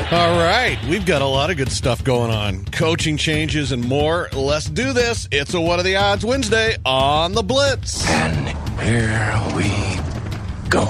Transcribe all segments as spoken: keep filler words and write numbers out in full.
All right, we've got a lot of good stuff going on. Coaching changes and more. Let's do this. It's a What Are the Odds Wednesday on the Blitz. And here we go.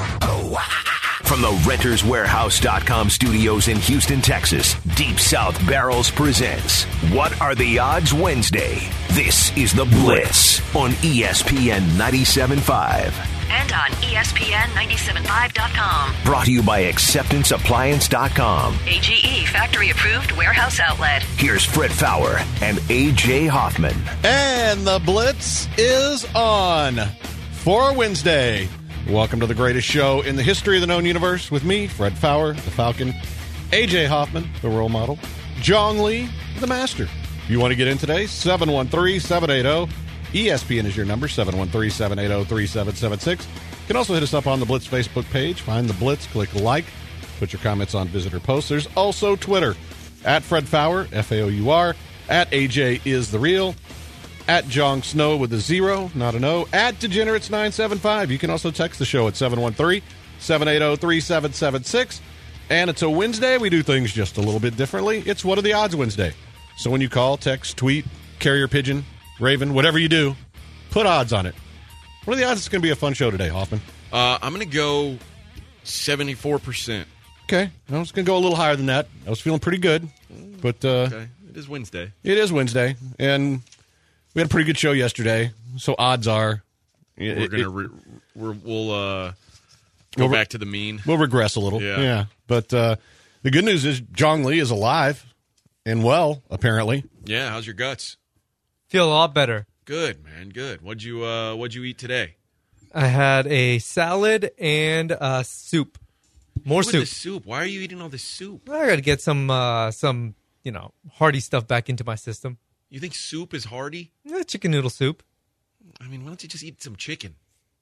From the Renters Warehouse dot com studios in Houston, Texas, Deep South Barrels presents What Are the Odds Wednesday. This is The Blitz on E S P N ninety-seven point five. And on E S P N ninety-seven point five dot com. Brought to you by Acceptance Appliance dot com. A G E factory-approved warehouse outlet. Here's Fred Faour and A J Hoffman. And the Blitz is on for Wednesday. Welcome to the greatest show in the history of the known universe with me, Fred Faour, the Falcon, A J Hoffman, the role model, Jong Lee, the master. If you want to get in today, seven one three, seven eight zero, E S P N is your number, seven one three, seven eight zero, three seven seven six. You can also hit us up on the Blitz Facebook page. Find the Blitz, click like, put your comments on visitor posts. There's also Twitter, at Fred Faour, F A O U R, at A J is the real, at Jong Snow with a zero, not an O, at Degenerates nine seven five. You can also text the show at seven one three, seven eight zero, three seven seven six. And it's a Wednesday. We do things just a little bit differently. It's What Are the Odds Wednesday. So when you call, text, tweet, carrier pigeon, Raven, whatever you do, put odds on it. What are the odds it's going to be a fun show today, Hoffman? Uh, I'm going to go seventy-four percent. Okay. I was going to go a little higher than that. I was feeling pretty good. But uh, Okay. It is Wednesday. It is Wednesday. And we had a pretty good show yesterday. So odds are... We're it, going to it, re- we're, we'll uh, go We'll re- back to the mean. We'll regress a little. Yeah. Yeah. But uh, the good news is Jong Lee is alive and well, apparently. Yeah, how's your guts? Feel a lot better. Good, man, good. What'd you uh, what'd you eat today? I had a salad and uh, soup. More With soup. the soup. Why are you eating all this soup? I got to get some, uh, some, you know, hearty stuff back into my system. You think soup is hearty? Eh, chicken noodle soup. I mean, why don't you just eat some chicken?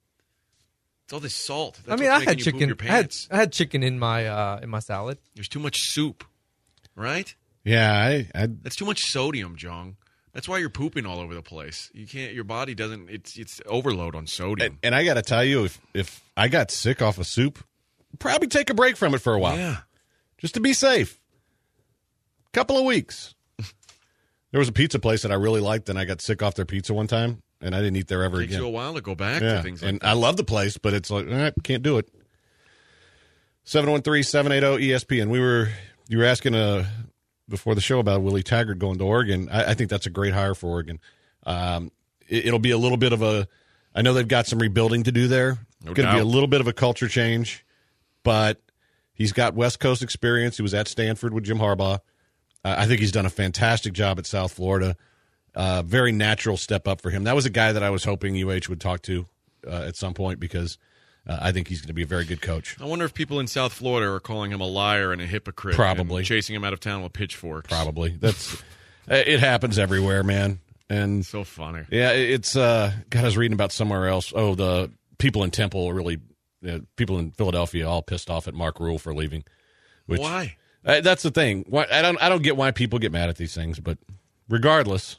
It's all this salt. That's I mean, what's I had making you poop chicken. your I had, pants. I had chicken in my uh, in my salad. There's too much soup, right? Yeah. I, I That's too much sodium, Jong. That's why you're pooping all over the place. You can't. Your body doesn't. It's it's overload on sodium. and, and I got to tell you, if, if I got sick off of soup, probably take a break from it for a while. Yeah. Just to be safe. Couple of weeks. There was a pizza place that I really liked, and I got sick off their pizza one time, and I didn't eat there ever Takes again. you a while to go back Yeah, to things like and that. I love the place, but it's like, eh, can't do it. seven one three, seven eight zero, E S P N. We were, you were asking uh, before the show about Willie Taggart going to Oregon. I, I think that's a great hire for Oregon. Um, it, it'll be a little bit of a, I know they've got some rebuilding to do there. No It's going to be a doubt. little bit of a culture change, but he's got West Coast experience. He was at Stanford with Jim Harbaugh. Uh, I think he's done a fantastic job at South Florida. Uh, very natural step up for him. That was a guy that I was hoping U H would talk to uh, at some point because uh, I think he's going to be a very good coach. I wonder if people in South Florida are calling him a liar and a hypocrite. Probably. And chasing him out of town with pitchforks. Probably. That's it happens everywhere, man. And So funny. yeah, it's uh, God. I was reading about somewhere else. Oh, the people in Temple are really uh, people in Philadelphia all pissed off at Mark Rule for leaving. Which, Why? Uh, that's the thing. Why, I don't. I don't get why people get mad at these things, but regardless.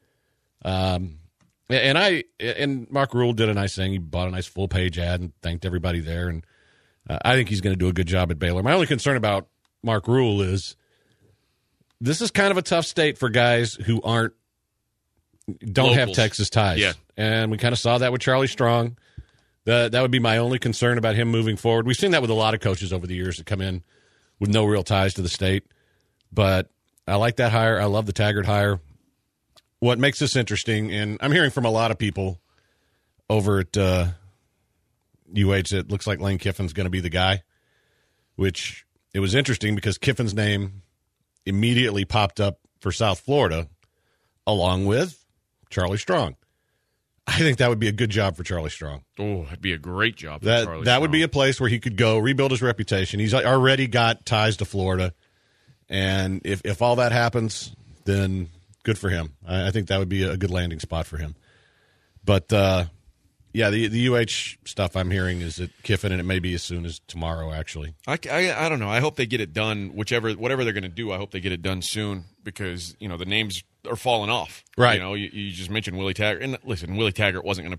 Um, and I and Mark Rule did a nice thing. He bought a nice full page ad and thanked everybody there. And uh, I think he's going to do a good job at Baylor. My only concern about Mark Rule is this is kind of a tough state for guys who aren't don't have Locals. Texas ties. Yeah. And we kind of saw that with Charlie Strong. That that would be my only concern about him moving forward. We've seen that with a lot of coaches over the years that come in with no real ties to the state. But I like that hire. I love the Taggart hire. What makes this interesting, and I'm hearing from a lot of people over at uh, U H that it looks like Lane Kiffin's going to be the guy, which it was interesting because Kiffin's name immediately popped up for South Florida along with Charlie Strong. I think that would be a good job for Charlie Strong. Oh, that'd be a great job for That Charlie that would Strong. be a place where he could go rebuild his reputation. He's already got ties to Florida, and if if all that happens, then good for him. I, I think that would be a good landing spot for him. But uh, yeah, the the U H stuff I'm hearing is at Kiffin, and it may be as soon as tomorrow. Actually, I, I, I don't know. I hope they get it done. Whichever, whatever they're going to do, I hope they get it done soon because you know the names are falling off. Right. You know, you, you just mentioned Willie Taggart, and listen, Willie Taggart wasn't going to pick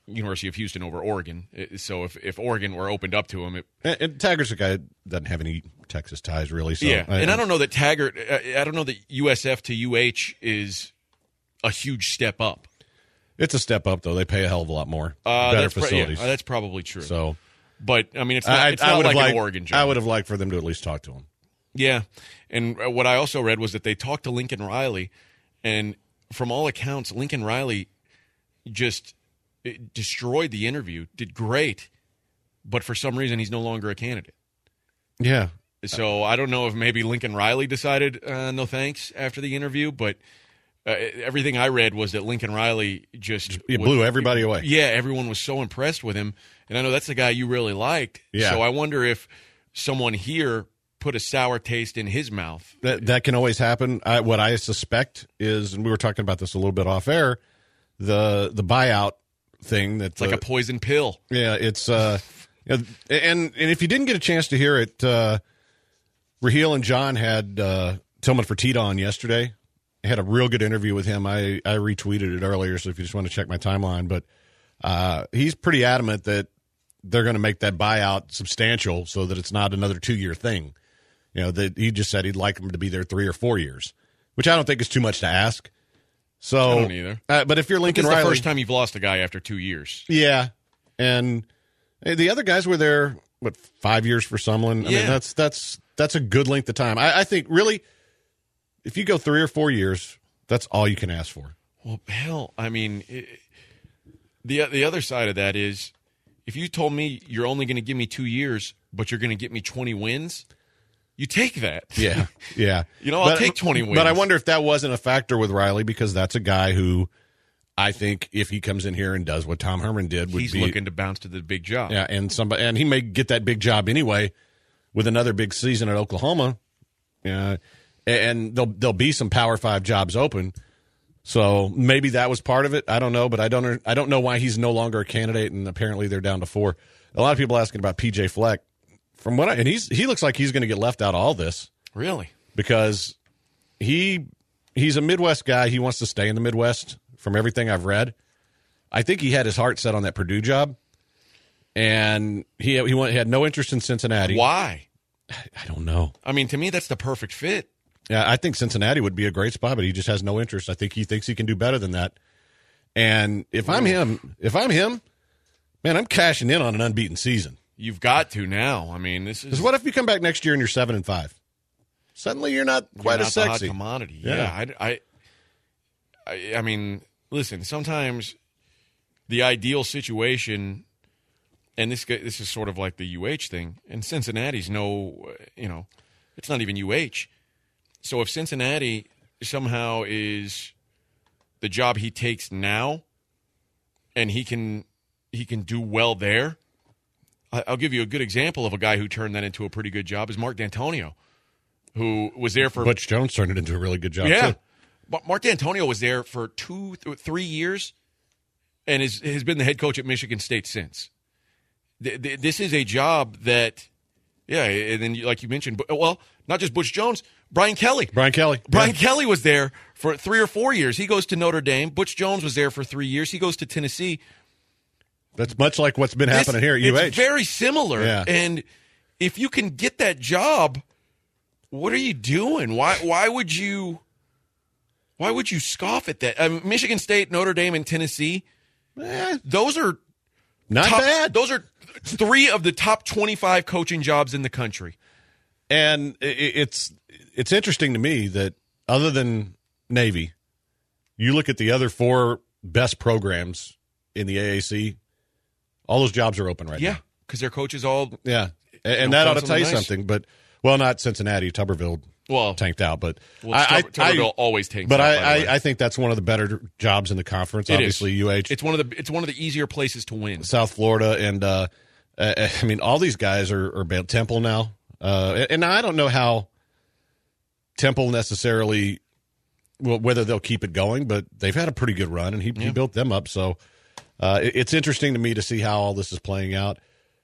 University of Houston over Oregon. So if, if Oregon were opened up to him, it, And, and Taggart's a guy that doesn't have any Texas ties, really. So yeah. I, and I don't know that Taggart. I, I don't know that U S F to U H is a huge step up. It's a step up, though. They pay a hell of a lot more. Uh, Better that's pro- facilities. yeah, that's probably true. So, but I mean, it's not, I, it's I not would like have an liked, Oregon job. I would have liked for them to at least talk to him. Yeah, and what I also read was that they talked to Lincoln Riley, and from all accounts, Lincoln Riley just destroyed the interview, did great, but for some reason he's no longer a candidate. Yeah. So I don't know if maybe Lincoln Riley decided uh, no thanks after the interview, but uh, everything I read was that Lincoln Riley just He was- blew everybody away. Yeah, everyone was so impressed with him, and I know that's the guy you really liked. Yeah. So I wonder if someone here put a sour taste in his mouth. That that can always happen. I, what I suspect is, and we were talking about this a little bit off air, the the buyout thing. That's It's like uh, a poison pill. Yeah, it's uh, you know, and and if you didn't get a chance to hear it, uh, Raheel and John had uh, Tillman Fertitta on yesterday. I had a real good interview with him. I, I retweeted it earlier, so if you just want to check my timeline, but uh, he's pretty adamant that they're going to make that buyout substantial so that it's not another two year thing. You know, that he just said he'd like them to be there three or four years, which I don't think is too much to ask. So, I don't either. Uh, but if you're Lincoln This is Riley, the first time you've lost a guy after two years. yeah, and the other guys were there, what, five years for Sumlin? I Yeah. mean, that's that's that's a good length of time. I, I think really, if you go three or four years, that's all you can ask for. Well, hell, I mean, it, the the other side of that is, if you told me you're only going to give me two years, but you're going to get me twenty wins, you take that. Yeah, yeah. You know, I'll take twenty wins. But I wonder if that wasn't a factor with Riley, because that's a guy who I think if he comes in here and does what Tom Herman did, would He's be looking to bounce to the big job. yeah, and somebody and he may get that big job anyway with another big season at Oklahoma. Yeah, and there'll there'll be some Power Five jobs open. So maybe that was part of it. I don't know, but I don't I don't know why he's no longer a candidate, and apparently they're down to four. A lot of people asking about P J Fleck. From what I, and he's he looks like he's going to get left out of all this. Really? Because he he's a Midwest guy. He wants to stay in the Midwest from everything I've read. I think he had his heart set on that Purdue job, and he he, went, he had no interest in Cincinnati. Why? I don't know. I mean, to me, that's the perfect fit. Yeah, I think Cincinnati would be a great spot, but he just has no interest. I think he thinks he can do better than that. And if I'm him, if I'm him, man, I'm cashing in on an unbeaten season. You've got to now. I mean, this is. Because what if you come back next year and you're seven and five? Suddenly you're not quite You're as not the hot sexy. commodity. Yeah. Yeah, I, I, I, I mean, listen. Sometimes the ideal situation, and this this is sort of like the U H thing. And Cincinnati's no, you know, it's not even U H. So if Cincinnati somehow is the job he takes now, and he can he can do well there, I, I'll give you a good example of a guy who turned that into a pretty good job is Mark D'Antonio, who was there for Butch Jones turned it into a really good job, yeah. too. But Mark D'Antonio was there for two, th- three years, and is, has been the head coach at Michigan State since. Th- th- this is a job that, yeah, and then like you mentioned, bu- well, not just Butch Jones, Brian Kelly. Brian Kelly. Brian Yeah. Kelly was there for three or four years. He goes to Notre Dame. Butch Jones was there for three years. He goes to Tennessee. That's much like what's been happening This- here at U H. It's very similar. Yeah. And if you can get that job, what are you doing? Why why would you why would you scoff at that? Um, Michigan State, Notre Dame, and Tennessee, Eh, those are not top, bad. Those are three of the top twenty-five coaching jobs in the country. And i- i- it's it's interesting to me that other than Navy, you look at the other four best programs in the A A C, all those jobs are open right Yeah, now. because their coaches all Yeah. And, and Don't that find ought to tell you something nice. something. But, well, not Cincinnati. Tuberville well, tanked out. But well I, I, Tuberville I- always takes. But out, I, by the way. I, I think that's one of the better jobs in the conference. It is. Obviously, U H, It's one of the it's one of the easier places to win. South Florida, and uh, uh, I mean, all these guys are, are about Temple now. Uh, and I don't know how Temple necessarily, well, whether they'll keep it going, but they've had a pretty good run, and he, he built them up. So uh, it, it's interesting to me to see how all this is playing out.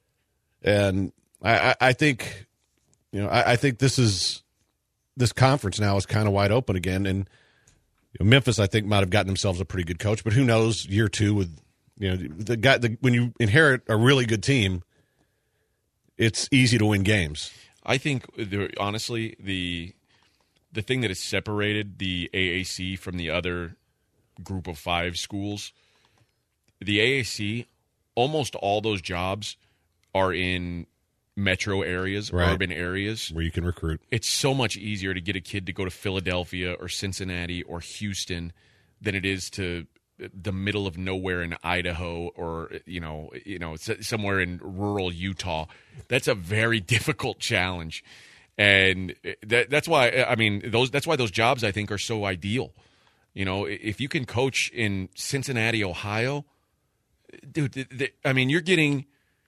And I, I, I think, you know, I, I think this is this conference now is kind of wide open again. And you know, Memphis, I think, might have gotten themselves a pretty good coach, but who knows? Year two with You know, the guy the, when you inherit a really good team, it's easy to win games. I think, the, honestly, the the thing that has separated the A A C from the other group of five schools, the A A C, almost all those jobs are in metro areas, right. urban areas. Where you can recruit. It's so much easier to get a kid to go to Philadelphia or Cincinnati or Houston than it is to the middle of nowhere in Idaho or, you know, you know, somewhere in rural Utah. That's a very difficult challenge. And that, that's why, I mean, those that's why those jobs, I think, are so ideal. You know, if you can coach in Cincinnati, Ohio, dude, the, the, I mean, you're getting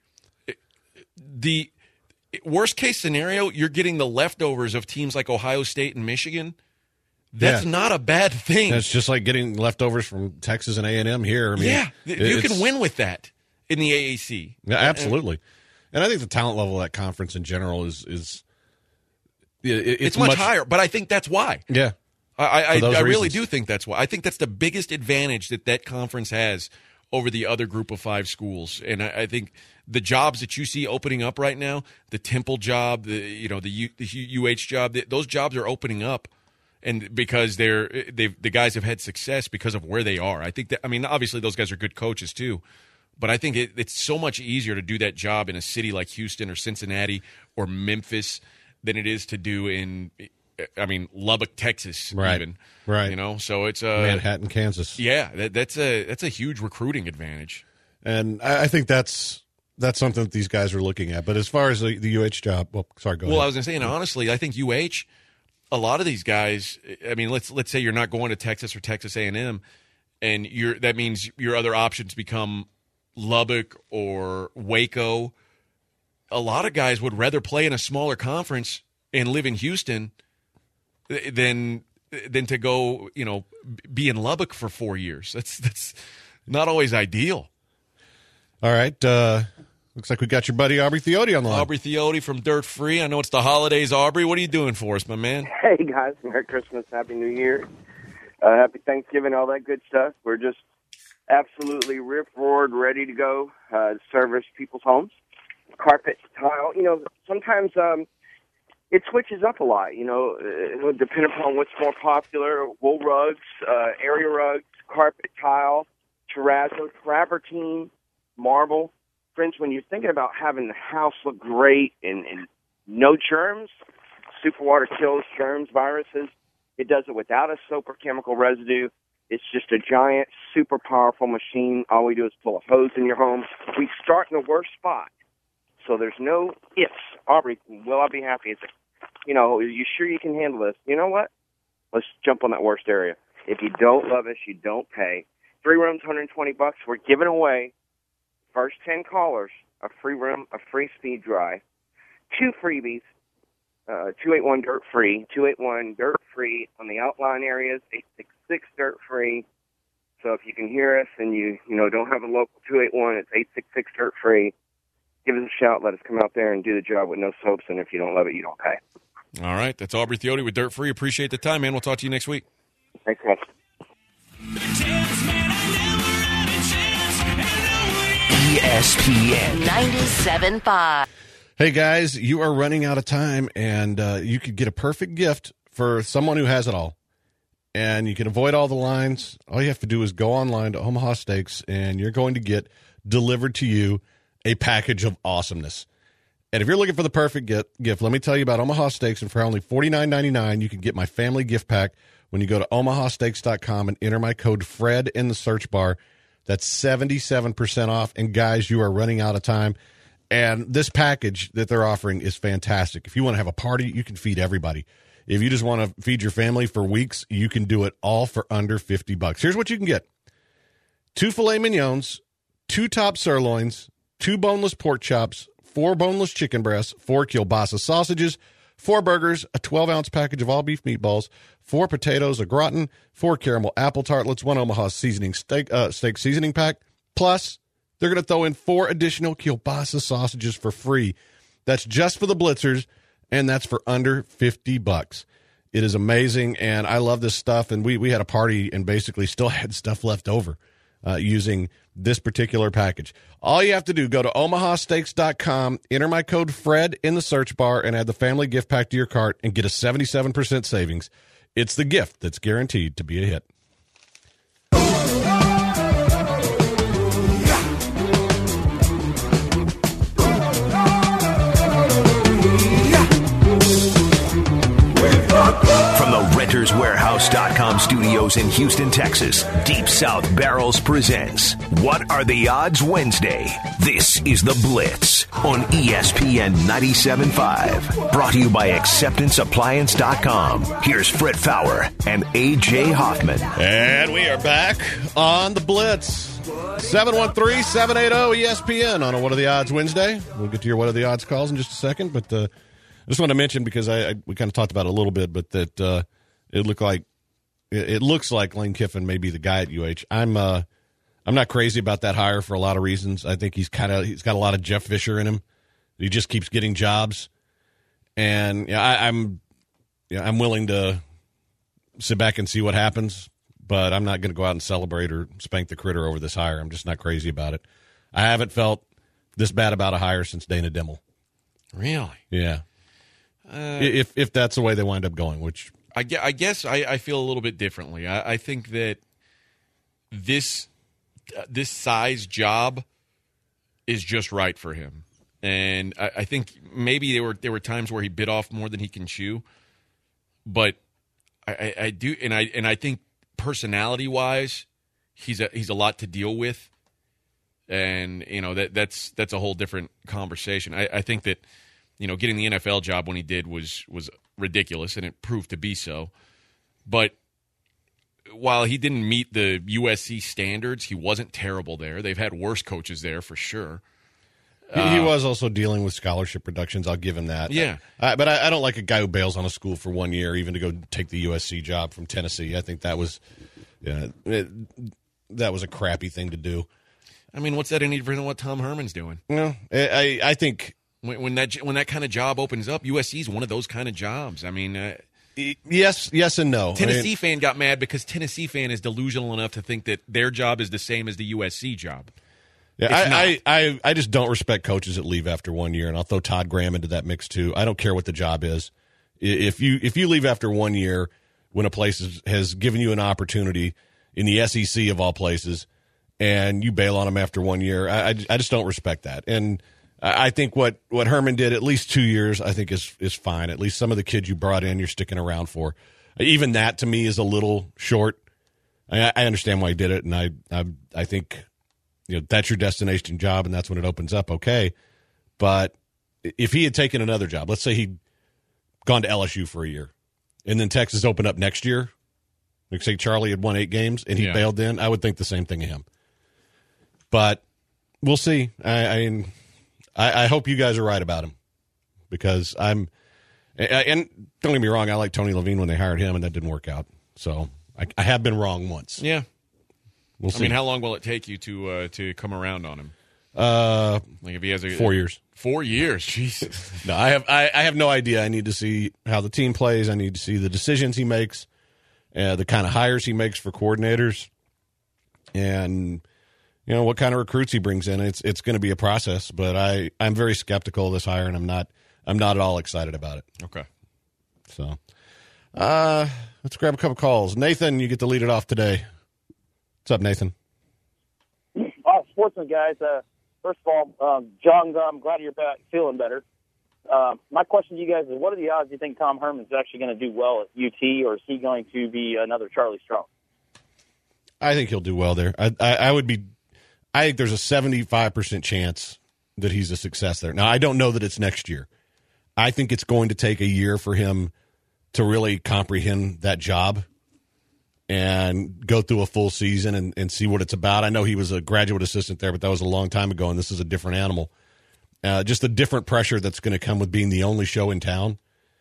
the worst case scenario, you're getting the leftovers of teams like Ohio State and Michigan. That's yeah. not a bad thing. It's just like getting leftovers from Texas and A and M here. I mean, yeah, you can win with that in the A A C. Yeah, absolutely. And I think the talent level of that conference in general is is it, it's, it's much, much higher. But I think that's why. Yeah, I I, I, I really reasons. do think that's why. I think that's the biggest advantage that that conference has over the other group of five schools. And I, I think the jobs that you see opening up right now, the Temple job, the you know the, U, the U H job, the, those jobs are opening up. And because they're they the guys have had success because of where they are. I think that I mean obviously those guys are good coaches too, but I think it, it's so much easier to do that job in a city like Houston or Cincinnati or Memphis than it is to do in I mean Lubbock, Texas, right. even right. You know, so it's uh, Manhattan, Kansas. Yeah, that, that's a that's a huge recruiting advantage. And I, I think that's that's something that these guys are looking at. But as far as the, the U H job, well, sorry, go well, ahead. Well, I was going to say, and honestly, I think U H. A lot of these guys, I mean, let's let's say you're not going to Texas or Texas A and M, and you're that means your other options become Lubbock or Waco. A lot of guys would rather play in a smaller conference and live in Houston than than to go, you know, be in Lubbock for four years. That's that's not always ideal. All right. Uh, looks like we got your buddy Aubrey Theote on the line. Aubrey Theote from Dirt Free. I know it's the holidays, Aubrey. What are you doing for us, my man? Hey, guys. Merry Christmas. Happy New Year. Uh, happy Thanksgiving, all that good stuff. We're just absolutely rip-roared, ready to go uh, service people's homes. Carpet, tile. You know, sometimes um, it switches up a lot, you know, uh, depending upon what's more popular. Wool rugs, uh, area rugs, carpet, tile, terrazzo, travertine, marble. Friends, when you're thinking about having the house look great and, and no germs, Superwater kills germs, viruses. It does it without a soap or chemical residue. It's just a giant, super powerful machine. All we do is pull a hose in your home. We start in the worst spot. So there's no ifs. Aubrey, will I be happy? It's, you know, are you sure you can handle this? You know what? Let's jump on that worst area. If you don't love us, you don't pay. Three rooms, one hundred twenty bucks. We're giving away first ten callers a free room, a free speed dry, two freebies, uh, two eight one dirt free, two eight one dirt free on the outline areas, eight six six dirt free. So if you can hear us and you you know don't have a local two eight one, it's eight six six dirt free. Give us a shout. Let us come out there and do the job with no soaps. And if you don't love it, you don't pay. All right. That's Aubrey Theote with Dirt Free. Appreciate the time, man. We'll talk to you next week. Thanks, guys. E S P N ninety-seven point five. Hey, guys, you are running out of time, and uh, you could get a perfect gift for someone who has it all. And you can avoid all the lines. All you have to do is go online to Omaha Steaks, and you're going to get delivered to you a package of awesomeness. And if you're looking for the perfect gift, let me tell you about Omaha Steaks. And for only forty-nine ninety-nine, you can get my family gift pack when you go to omaha steaks dot com and enter my code FRED in the search bar. That's seventy-seven percent off. And, guys, you are running out of time. And this package that they're offering is fantastic. If you want to have a party, you can feed everybody. If you just want to feed your family for weeks, you can do it all for under fifty bucks. Here's what you can get. Two filet mignons, two top sirloins, two boneless pork chops, four boneless chicken breasts, four kielbasa sausages, four burgers, a twelve-ounce package of all-beef meatballs, four potatoes, a gratin, four caramel apple tartlets, one Omaha seasoning steak, uh, steak seasoning pack. Plus, they're going to throw in four additional kielbasa sausages for free. That's just for the Blitzers, and that's for under fifty bucks. It is amazing, and I love this stuff. And we, we had a party and basically still had stuff left over. uh, using this particular package. All you have to do, go to omaha steaks dot com, enter my code FRED in the search bar, and add the family gift pack to your cart and get a seventy-seven percent savings. It's the gift that's guaranteed to be a hit. From the renters warehouse dot com studios in Houston, Texas, Deep South Barrels presents What Are the Odds Wednesday. This is The Blitz on E S P N ninety-seven point five. Brought to you by acceptance appliance dot com. Here's Fred Fowler and A J Hoffman. And we are back on The Blitz. seven one three, seven eight zero, E S P N on a What Are the Odds Wednesday. We'll get to your What Are the Odds calls in just a second, but uh, I just want to mention, because I, I we kind of talked about it a little bit, but that uh, it looked like it, it looks like Lane Kiffin may be the guy at U H. I'm uh, I'm not crazy about that hire for a lot of reasons. I think he's kind of he's got a lot of Jeff Fisher in him. He just keeps getting jobs, and yeah, I, I'm yeah I'm willing to sit back and see what happens, but I'm not going to go out and celebrate or spank the critter over this hire. I'm just not crazy about it. I haven't felt this bad about a hire since Dana Dimmel. Really? Yeah. Uh, if if that's the way they wind up going, which I, gue- I guess I, I feel a little bit differently. I, I think that this uh, this size job is just right for him, and I, I think maybe there were there were times where he bit off more than he can chew, but I, I, I do, and I and I think personality wise, he's a he's a lot to deal with, and you know that that's that's a whole different conversation. I, I think that. You know, getting the N F L job when he did was was ridiculous, and it proved to be so. But while he didn't meet the U S C standards, he wasn't terrible there. They've had worse coaches there for sure. he, uh, he was also dealing with scholarship reductions. I'll give him that. Yeah. I, but I, I don't like a guy who bails on a school for one year, even to go take the U S C job from Tennessee. I think that was, you know, it, that was a crappy thing to do. I mean, what's that any different than what Tom Herman's doing? No, I, I think. When, when that when that kind of job opens up, U S C is one of those kind of jobs. I mean, uh, yes, yes, and no. Tennessee I mean, fan got mad because Tennessee fan is delusional enough to think that their job is the same as the U S C job. Yeah, I, I, I, I just don't respect coaches that leave after one year, and I'll throw Todd Graham into that mix too. I don't care what the job is. If you if you leave after one year when a place is, has given you an opportunity in the S E C of all places, and you bail on them after one year, I, I, I just don't respect that. And I think what, what Herman did, at least two years, I think is is fine. At least some of the kids you brought in, you're sticking around for. Even that, to me, is a little short. I, I understand why he did it, and I, I I think you know that's your destination job, and that's when it opens up. Okay, but if he had taken another job, let's say he'd gone to L S U for a year, and then Texas opened up next year, like say Charlie had won eight games and he yeah. bailed in, I would think the same thing of him. But we'll see. I. I mean, I, I hope you guys are right about him, because I'm – and don't get me wrong, I like Tony Levine when they hired him, and that didn't work out. So I, I have been wrong once. Yeah. We'll I see. mean, how long will it take you to uh, to come around on him? Uh, like if he has a four years. Four years, Jesus. No, I have I, I have no idea. I need to see how the team plays. I need to see the decisions he makes, uh, the kind of hires he makes for coordinators, and – you know, what kind of recruits he brings in. It's it's going to be a process, but I, I'm very skeptical of this hire, and I'm not I'm not at all excited about it. Okay. So, uh, let's grab a couple calls. Nathan, you get to lead it off today. What's up, Nathan? Oh, sportsman guys. Uh, first of all, um, John, I'm glad you're back, feeling better. Uh, my question to you guys is, what are the odds you think Tom Herman's actually going to do well at U T, or is he going to be another Charlie Strong? I think he'll do well there. I I, I would be. I think there's a seventy-five percent chance that he's a success there. Now, I don't know that it's next year. I think it's going to take a year for him to really comprehend that job and go through a full season and, and see what it's about. I know he was a graduate assistant there, but that was a long time ago, and this is a different animal. Uh, just the different pressure that's going to come with being the only show in town.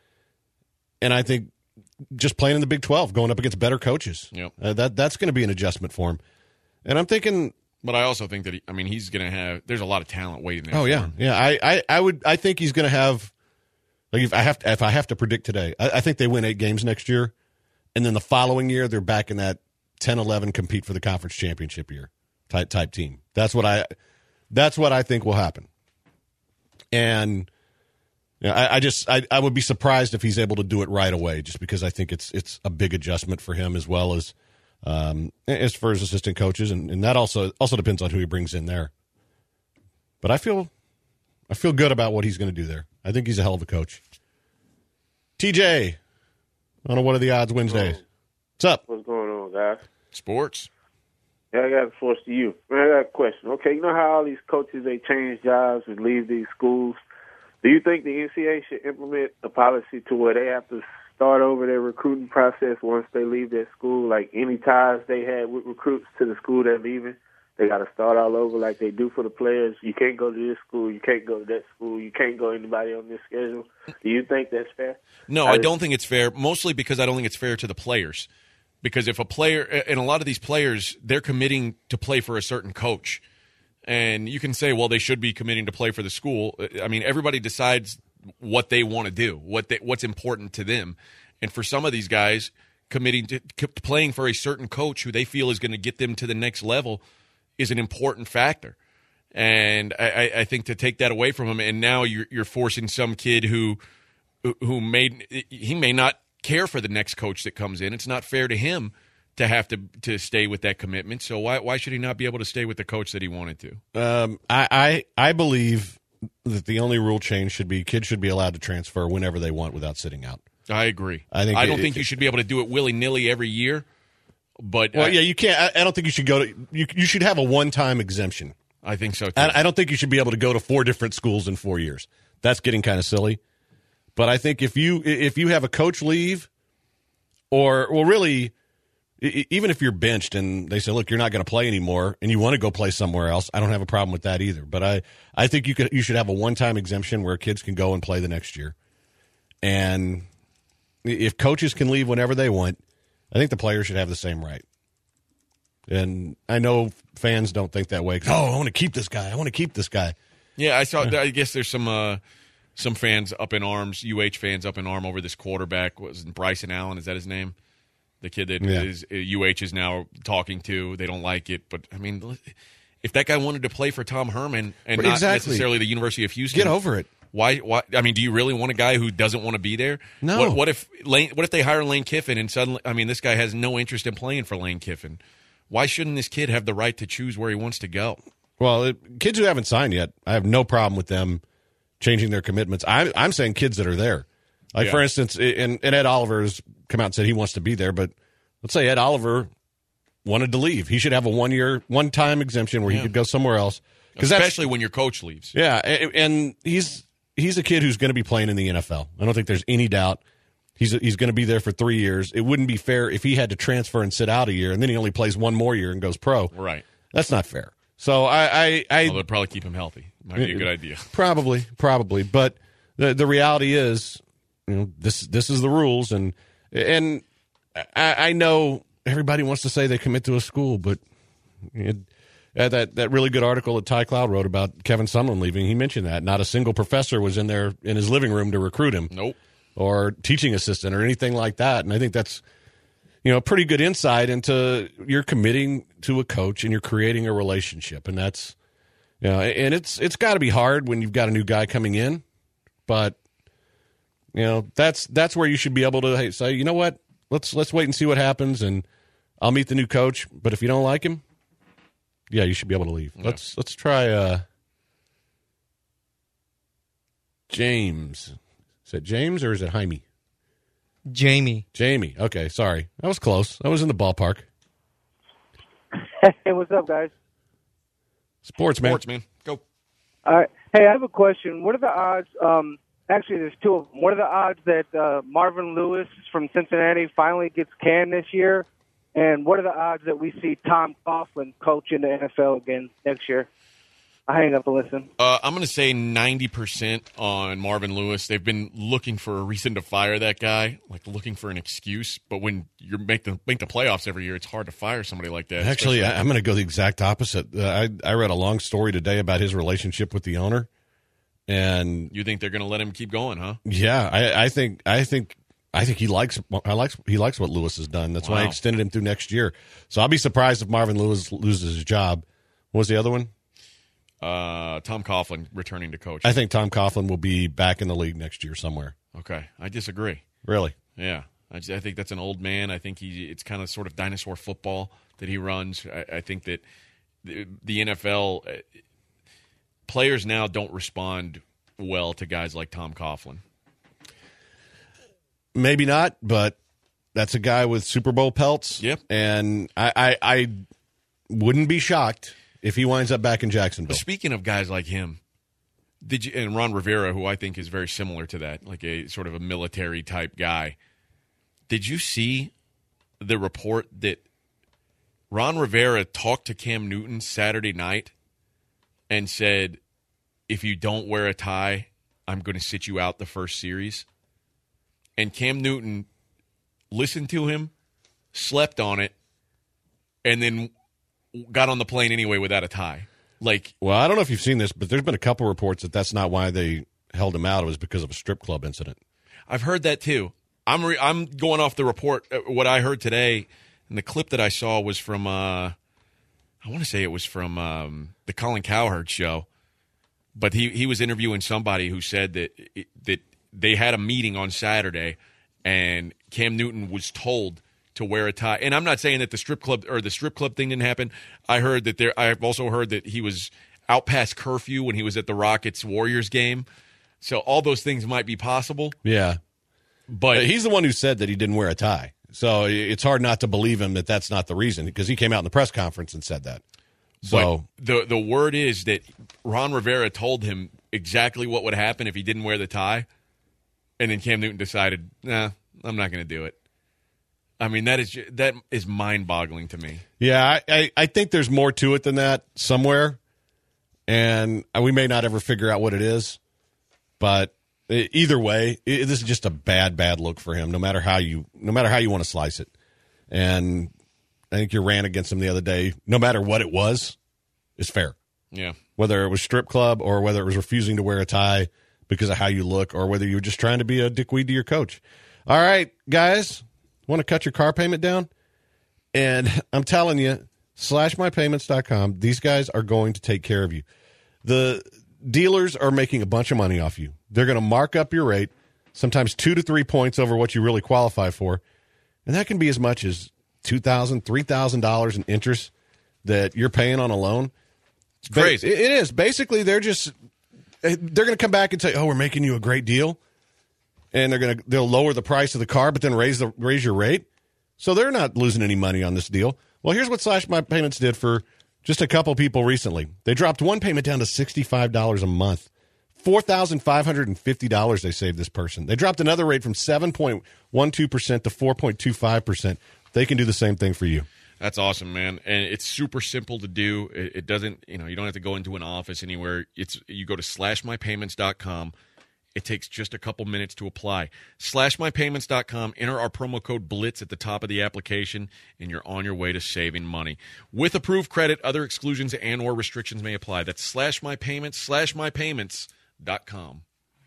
And I think just playing in the Big twelve, going up against better coaches, yep. uh, that that's going to be an adjustment for him. And I'm thinking – But I also think that he, I mean he's going to have. There's a lot of talent waiting there. Oh for yeah, him. yeah. I, I, I would. I think he's going to have. Like if I have to, if I have to predict today, I, I think they win eight games next year, and then the following year they're back in that ten eleven compete for the conference championship year. type type team. That's what I that's what I think will happen. And you know, I, I just I, I would be surprised if he's able to do it right away, just because I think it's it's a big adjustment for him as well as um, as for his assistant coaches, and, and that also also depends on who he brings in there. But I feel I feel good about what he's going to do there. I think he's a hell of a coach. T J, I don't know what are the odds Wednesday. What's up? What's going on, guys? Sports. Yeah, I got a force to you. Man, I got a question. Okay, you know how all these coaches, they change jobs and leave these schools? Do you think the N C A A should implement a policy to where they have to start over their recruiting process once they leave their school? Like any ties they had with recruits to the school they're leaving, they got to start all over like they do for the players. You can't go to this school. You can't go to that school. You can't go anybody on this schedule. Do you think that's fair? No, I don't think it's fair, mostly because I don't think it's fair to the players. Because if a player, and a lot of these players, they're committing to play for a certain coach. And you can say, well, they should be committing to play for the school. I mean, everybody decides what they want to do, what they, what's important to them. And for some of these guys, committing to playing for a certain coach who they feel is going to get them to the next level is an important factor. And I, I think to take that away from him, and now you're, you're forcing some kid who who made he may not care for the next coach that comes in. It's not fair to him to have to to stay with that commitment. So why why should he not be able to stay with the coach that he wanted to? Um, I, I I believe that the only rule change should be kids should be allowed to transfer whenever they want without sitting out. I agree. I think I don't it, think it, you should be able to do it willy nilly every year. But well, I, yeah, you can't. I, I don't think you should go to. You you should have a one time exemption. I think so too. I, I don't think you should be able to go to four different schools in four years. That's getting kind of silly. But I think if you if you have a coach leave, or well, really, even if you're benched and they say, look, you're not going to play anymore, and you want to go play somewhere else, I don't have a problem with that either. But I, I think you could you should have a one time exemption where kids can go and play the next year. And if coaches can leave whenever they want, I think the players should have the same right. And I know fans don't think that way. Oh, I want to keep this guy. I want to keep this guy. Yeah, I saw. I guess there's some uh, some fans up in arms, U H fans up in arm over this quarterback. What was it, Bryson Allen? Is that his name? The kid that yeah. is, U H is now talking to. They don't like it. But, I mean, if that guy wanted to play for Tom Herman and but not exactly. necessarily the University of Houston. Get over it. Why? Why? I mean, do you really want a guy who doesn't want to be there? No. What, what if Lane? What if they hire Lane Kiffin and suddenly? I mean, this guy has no interest in playing for Lane Kiffin. Why shouldn't this kid have the right to choose where he wants to go? Well, it, kids who haven't signed yet, I have no problem with them changing their commitments. I'm, I'm saying kids that are there. Like, yeah. for instance, and, and Ed Oliver has come out and said he wants to be there, but let's say Ed Oliver wanted to leave. He should have a one-year, one-time exemption where yeah. he could go somewhere else. Especially when your coach leaves. Yeah, and, and he's he's a kid who's going to be playing in the N F L. I don't think there's any doubt. He's he's going to be there for three years. It wouldn't be fair if he had to transfer and sit out a year, and then he only plays one more year and goes pro. Right. That's not fair. So I, I, I well, they'd probably keep him healthy. Might be a good idea. Probably, probably. But the the reality is, you know, this this is the rules, and and I, I know everybody wants to say they commit to a school, but it, uh, that that really good article that Ty Cloud wrote about Kevin Sumlin leaving, he mentioned that not a single professor was in there in his living room to recruit him. Nope. Or teaching assistant or anything like that. And I think that's, you know, pretty good insight into you're committing to a coach and you're creating a relationship. And that's, you know, and it's it's got to be hard when you've got a new guy coming in. But, you know, that's that's where you should be able to hey, say, you know what, let's let's wait and see what happens, and I'll meet the new coach. But if you don't like him, yeah, you should be able to leave. Yeah. Let's let's try uh, James. Is it James or is it Jaime? Jamie. Jamie. Okay, sorry. I was close. I was in the ballpark. Hey, what's up, guys? Sports, man. Sports, man. Go. All right. Hey, I have a question. What are the odds? Um, actually, there's two of them. What are the odds that uh, Marvin Lewis from Cincinnati finally gets canned this year? And what are the odds that we see Tom Coughlin coach in the N F L again next year? I hang up and listen. Uh, I'm going to say ninety percent on Marvin Lewis. They've been looking for a reason to fire that guy, like looking for an excuse. But when you make the make the playoffs every year, it's hard to fire somebody like that. Actually, I, I'm going to go the exact opposite. Uh, I I read a long story today about his relationship with the owner, and you think they're going to let him keep going, huh? Yeah, I, I think I think I think he likes I likes he likes what Lewis has done. That's wow. why I extended him through next year. So I'll be surprised if Marvin Lewis loses his job. What was the other one? Uh, Tom Coughlin returning to coach. I think Tom Coughlin will be back in the league next year somewhere. Okay, I disagree. Really? Yeah, I, just, I think that's an old man. I think he it's kind of sort of dinosaur football that he runs. I, I think that the, the N F L uh, players now don't respond well to guys like Tom Coughlin. Maybe not, but that's a guy with Super Bowl pelts. Yep. And I, I, I wouldn't be shocked if he winds up back in Jacksonville. But speaking of guys like him, did you and Ron Rivera, who I think is very similar to that, like a sort of a military type guy, did you see the report that Ron Rivera talked to Cam Newton Saturday night and said, if you don't wear a tie, I'm going to sit you out the first series? And Cam Newton listened to him, slept on it, and then got on the plane anyway without a tie. Like, well, I don't know if you've seen this, but there's been a couple reports that that's not why they held him out. It was because of a strip club incident. I've heard that too. I'm re- I'm going off the report. Uh, what I heard today, and the clip that I saw was from, uh, I want to say it was from um, the Colin Cowherd show, but he, he was interviewing somebody who said that that they had a meeting on Saturday, and Cam Newton was told to wear a tie. And I'm not saying that the strip club or the strip club thing didn't happen. I heard that there. I've also heard that he was out past curfew when he was at the Rockets Warriors game. So all those things might be possible. Yeah, but he's the one who said that he didn't wear a tie. So it's hard not to believe him that that's not the reason, because he came out in the press conference and said that. So but the the word is that Ron Rivera told him exactly what would happen if he didn't wear the tie. And then Cam Newton decided, nah, I'm not going to do it. I mean, that is just, that is mind-boggling to me. Yeah, I, I, I think there's more to it than that somewhere, and we may not ever figure out what it is. But either way, it, this is just a bad, bad look for him. No matter how you, no matter how you want to slice it. And I think your rant against him the other day, no matter what it was, is fair. Yeah, whether it was strip club or whether it was refusing to wear a tie because of how you look, or whether you were just trying to be a dickweed to your coach. All right, guys, want to cut your car payment down? And I'm telling you, slash my payments dot com, these guys are going to take care of you. The dealers are making a bunch of money off you. They're going to mark up your rate, sometimes two to three points over what you really qualify for. And that can be as much as two thousand dollars, three thousand dollars in interest that you're paying on a loan. It's crazy. It is. Basically, they're just... They're going to come back and say, "Oh, we're making you a great deal," and they're going to they'll lower the price of the car, but then raise the raise your rate. So they're not losing any money on this deal. Well, here's what Slash My Payments did for just a couple people recently. They dropped one payment down to sixty-five dollars a month, four thousand five hundred and fifty dollars they saved this person. They dropped another rate from seven point one two percent to four point two five percent. They can do the same thing for you. That's awesome, man. And it's super simple to do. It, it doesn't, you know, you don't have to go into an office anywhere. It's you go to slash my payments dot com. It takes just a couple minutes to apply. slash my payments dot com. Enter our promo code BLITZ at the top of the application, and you're on your way to saving money. With approved credit, other exclusions and or restrictions may apply. That's slash my payments, slash my payments dot com.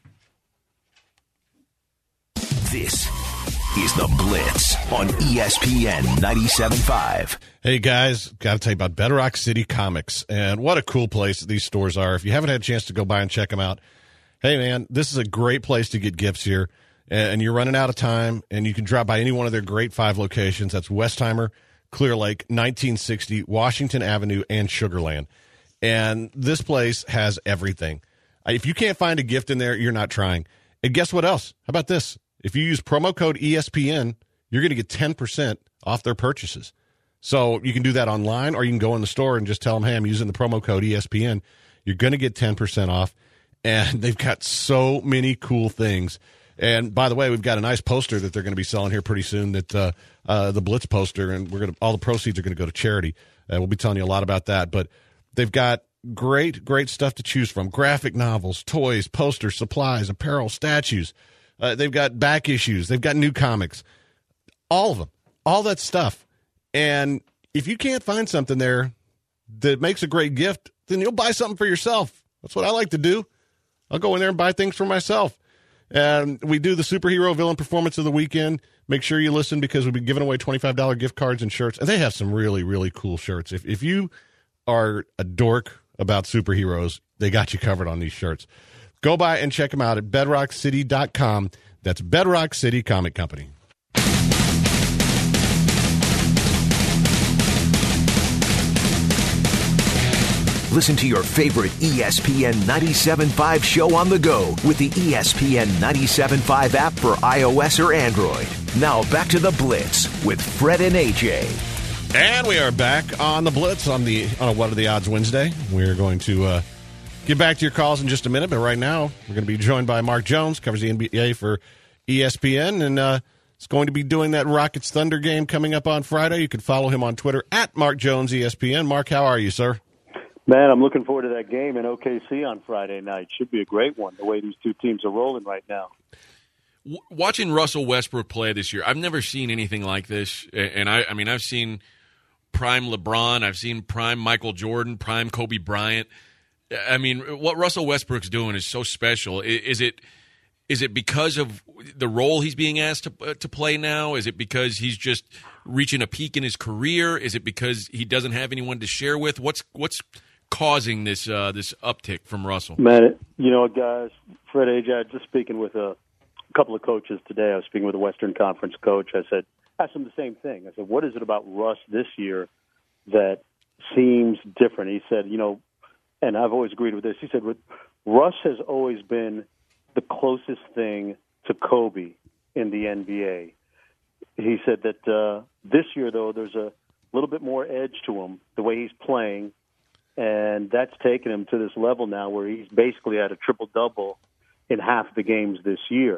This is The Blitz on E S P N ninety-seven point five. Hey, guys, got to tell you about Bedrock City Comics, and what a cool place these stores are. If you haven't had a chance to go by and check them out, hey, man, this is a great place to get gifts here, and you're running out of time, and you can drop by any one of their great five locations. That's Westheimer, Clear Lake, nineteen sixty, Washington Avenue, and Sugar Land. And this place has everything. If you can't find a gift in there, you're not trying. And guess what else? How about this? If you use promo code E S P N, you're going to get ten percent off their purchases. So you can do that online, or you can go in the store and just tell them, hey, I'm using the promo code E S P N. You're going to get ten percent off. And they've got so many cool things. And by the way, we've got a nice poster that they're going to be selling here pretty soon, that uh, uh, the Blitz poster, and we're going to all the proceeds are going to go to charity. Uh, we'll be telling you a lot about that. But they've got great, great stuff to choose from. Graphic novels, toys, posters, supplies, apparel, statues. Uh, they've got back issues. They've got new comics. All of them. All that stuff. And if you can't find something there that makes a great gift, then you'll buy something for yourself. That's what I like to do. I'll go in there and buy things for myself. And we do the superhero villain performance of the weekend. Make sure you listen, because we'll be giving away twenty-five dollars gift cards and shirts. And they have some really, really cool shirts. If if you are a dork about superheroes, they got you covered on these shirts. Go by and check them out at bedrock city dot com. That's Bedrock City Comic Company. Listen to your favorite E S P N ninety-seven point five show on the go with the E S P N ninety-seven point five app for iOS or Android. Now back to the Blitz with Fred and A J. And we are back on the Blitz on the on a What Are the Odds Wednesday. We're going to uh, get back to your calls in just a minute, but right now we're going to be joined by Mark Jones, covers the N B A for E S P N, and uh, is going to be doing that Rockets Thunder game coming up on Friday. You can follow him on Twitter at Mark Jones E S P N. Mark, how are you, sir? Man, I'm looking forward to that game in O K C on Friday night. Should be a great one, the way these two teams are rolling right now. W- watching Russell Westbrook play this year, I've never seen anything like this. And, I, I mean, I've seen prime LeBron. I've seen prime Michael Jordan, prime Kobe Bryant. I mean, what Russell Westbrook's doing is so special. Is it is it because of the role he's being asked to, uh, to play now? Is it because he's just reaching a peak in his career? Is it because he doesn't have anyone to share with? What's what's causing this uh, this uptick from Russell? Man, you know, guys, Fred, A J, I was just speaking with a couple of coaches today. I was speaking with a Western Conference coach. I said, asked him the same thing. I said, what is it about Russ this year that seems different? He said, you know, and I've always agreed with this. He said, Russ has always been the closest thing to Kobe in the N B A. He said that uh, this year, though, there's a little bit more edge to him, the way he's playing. And that's taken him to this level now where he's basically at a triple-double in half the games this year.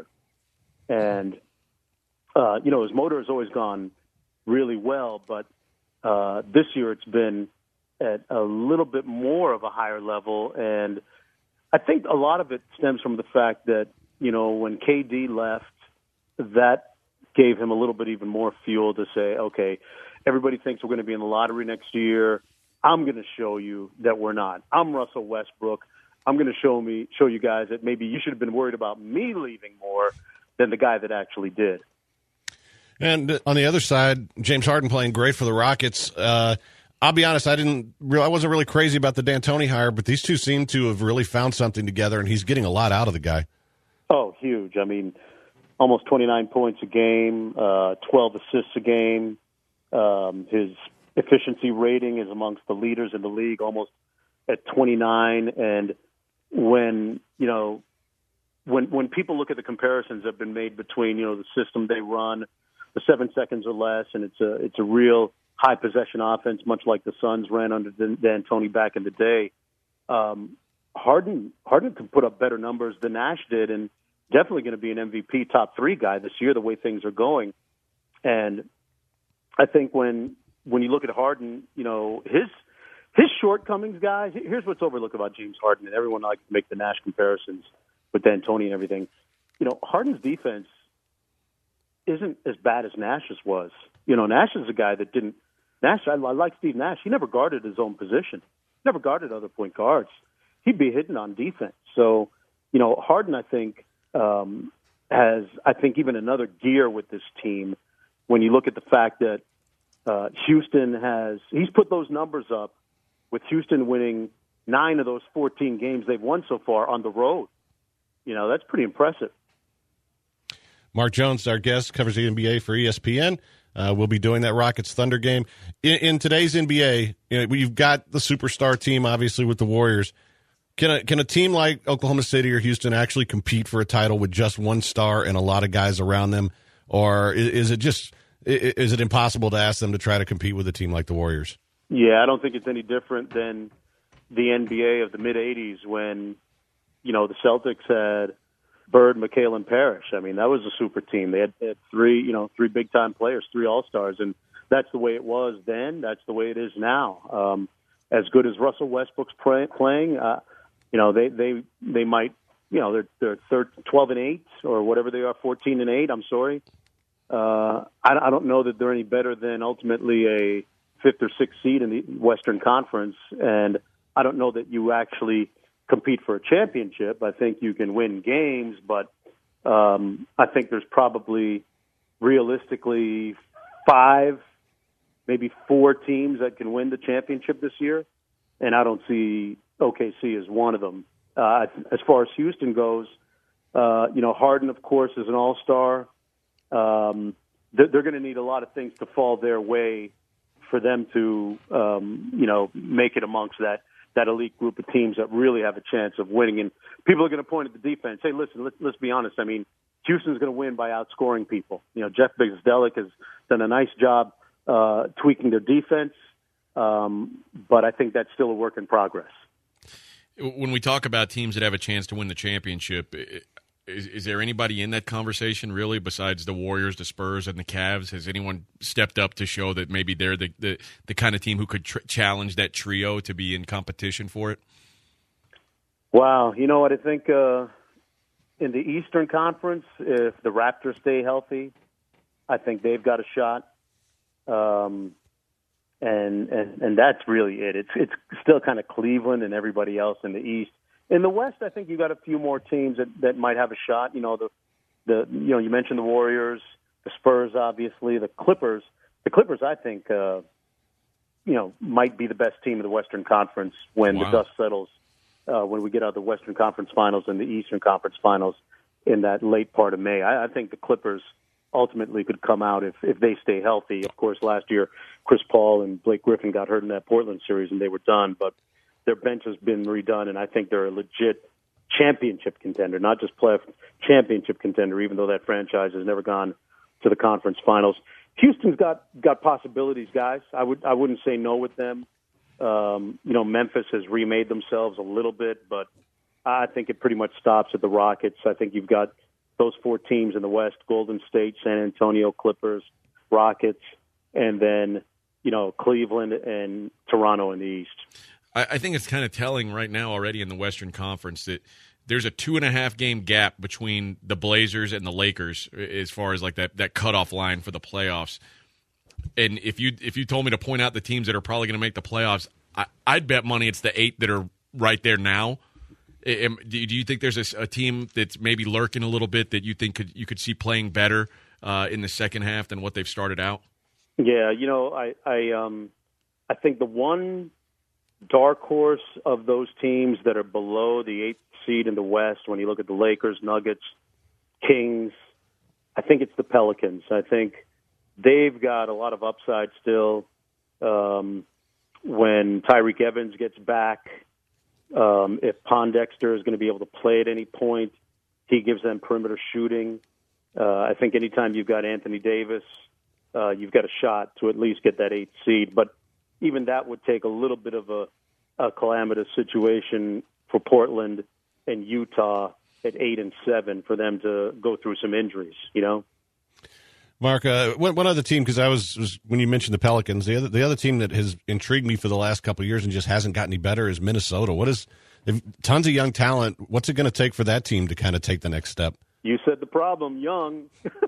And, uh, you know, his motor has always gone really well, but uh, this year it's been at a little bit more of a higher level. And I think a lot of it stems from the fact that, you know, when K D left, that gave him a little bit even more fuel to say, okay, everybody thinks we're going to be in the lottery next year. I'm going to show you that we're not. I'm Russell Westbrook. I'm going to show me, show you guys that maybe you should have been worried about me leaving more than the guy that actually did. And on the other side, James Harden playing great for the Rockets. Uh, I'll be honest, I didn't. I wasn't really crazy about the D'Antoni hire, but these two seem to have really found something together, and he's getting a lot out of the guy. Oh, huge! I mean, almost twenty-nine points a game, uh, twelve assists a game. Um, his efficiency rating is amongst the leaders in the league, almost at twenty-nine. And when you know, when when people look at the comparisons that have been made between you know the system they run, the seven seconds or less, and it's a it's a real high possession offense, much like the Suns ran under D'Antoni back in the day. Um, Harden Harden could put up better numbers than Nash did, and definitely going to be an M V P top three guy this year, the way things are going. And I think when when you look at Harden, you know, his his shortcomings, guys, here's what's overlooked about James Harden, and everyone likes to make the Nash comparisons with D'Antoni and everything. You know, Harden's defense isn't as bad as Nash's was. You know, Nash is a guy that didn't – Nash, I, I like Steve Nash. He never guarded his own position. Never guarded other point guards. He'd be hitting on defense. So, you know, Harden, I think, um, has, I think, even another gear with this team when you look at the fact that uh, Houston has – he's put those numbers up with Houston winning nine of those fourteen games they've won so far on the road. You know, that's pretty impressive. Mark Jones, our guest, covers the N B A for E S P N. Uh, we'll be doing that Rockets Thunder game. In, in today's N B A, you know, you've got the superstar team, obviously, with the Warriors. Can a, can a team like Oklahoma City or Houston actually compete for a title with just one star and a lot of guys around them? Or is, is it just is it impossible to ask them to try to compete with a team like the Warriors? Yeah, I don't think it's any different than the N B A of the mid-eighties when, you know, the Celtics had Bird, McHale, and Parrish. I mean, that was a super team. They had, they had three, you know, three big-time players, three all-stars, and that's the way it was then. That's the way it is now. Um, as good as Russell Westbrook's play, playing, uh, you know, they they they might, you know, they're they're third, twelve and eight or whatever they are, fourteen and eight. I'm sorry. Uh, I, I don't know that they're any better than ultimately a fifth or sixth seed in the Western Conference, and I don't know that you actually compete for a championship. I think you can win games, but um, I think there's probably realistically five, maybe four teams that can win the championship this year. and I don't see O K C as one of them. Uh, as far as Houston goes, uh, you know, Harden, of course, is an all-star. Um, they're they're going to need a lot of things to fall their way for them to, um, you know, make it amongst that, that elite group of teams that really have a chance of winning. And people are going to point at the defense. Hey, listen, let's, let's be honest. I mean, Houston's going to win by outscoring people. You know, Jeff Biggs-Delic has done a nice job uh, tweaking their defense, um, but I think that's still a work in progress. When we talk about teams that have a chance to win the championship, is, is there anybody in that conversation really besides the Warriors, the Spurs, and the Cavs? Has anyone stepped up to show that maybe they're the, the, the kind of team who could tr- challenge that trio to be in competition for it? Wow. You know what? I think uh, in the Eastern Conference, if the Raptors stay healthy, I think they've got a shot. Um, and, and and that's really it. It's it's still kind of Cleveland and everybody else in the East. In the West, I think you got a few more teams that, that might have a shot. You know, the the you know you mentioned the Warriors, the Spurs, obviously, the Clippers. The Clippers, I think, uh, you know, might be the best team in the Western Conference when Wow. the dust settles. Uh, when we get out of the Western Conference Finals and the Eastern Conference Finals in that late part of May, I, I think the Clippers ultimately could come out if, if they stay healthy. Of course, last year, Chris Paul and Blake Griffin got hurt in that Portland series, and they were done. But their bench has been redone, and I think they're a legit championship contender, not just playoff championship contender, even though that franchise has never gone to the conference finals. Houston's got, got possibilities, guys. I would I wouldn't say no with them. Um, you know, Memphis has remade themselves a little bit, but I think it pretty much stops at the Rockets. I think you've got those four teams in the West: Golden State, San Antonio, Clippers, Rockets, and then, you know, Cleveland and Toronto in the East. I, I think it's kind of telling right now already in the Western Conference that there's a two and a half game gap between the Blazers and the Lakers as far as like that, that cutoff line for the playoffs. And if you if you told me to point out the teams that are probably going to make the playoffs, I, I'd bet money it's the eight that are right there now. Am, do you think there's a, a team that's maybe lurking a little bit that you think could you could see playing better uh, in the second half than what they've started out? Yeah, you know, I I um I think the one dark horse of those teams that are below the eighth seed in the West, when you look at the Lakers, Nuggets, Kings, I think it's the Pelicans. I think they've got a lot of upside still. Um, when Tyreek Evans gets back, um, if Pondexter is going to be able to play at any point, he gives them perimeter shooting. Uh, I think anytime you've got Anthony Davis, uh, you've got a shot to at least get that eighth seed. But even that would take a little bit of a, a calamitous situation for Portland and Utah at eight and seven for them to go through some injuries, you know? Mark, uh, one, one other team, because I was, was when you mentioned the Pelicans, the other the other team that has intrigued me for the last couple of years and just hasn't gotten any better is Minnesota. What is if, tons of young talent? What's it going to take for that team to kind of take the next step? You said the problem, young,